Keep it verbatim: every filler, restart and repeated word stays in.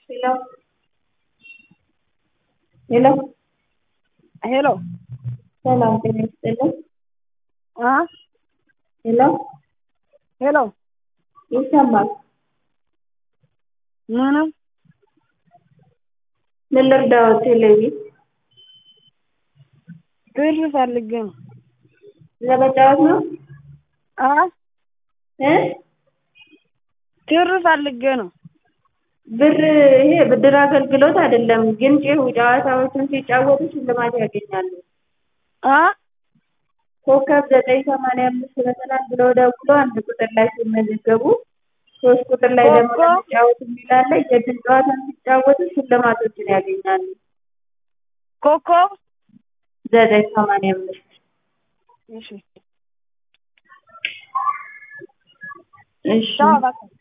Hello. Hello. Hello. ሰላም ጤና ይስጥልኝ። አ ሄሎ ሄሎ ይሰማል? ምንም ምን ልርዳው? ቴሌቪ ብር ፈልጌ ነው። ለመጫወት ነው? አ እ ብር ፈልጌ ነው። ብር ይሄ ብድር አገልግሎት አይደለም፣ ግን ጨዋታዎችን ሲጫወቱ ሽልማት ያገኛሉ። አ ኮከብ ዘጠኝ ሰማንያ አምስት መሰላል ብለው ደውሎ አንድ ቁጥር ላይ ሲመዘገቡ ሶስት ቁጥር ላይ ደግሞ ኮከብ ለመጫወት የሚል አለ። የድል ጨዋታን ሲጫወቱ ሽልማቶችን ያገኛሉ። ኮከብ ዘጠኝ ሰማንያ አምስት እሺ እሺ ቻው በቃ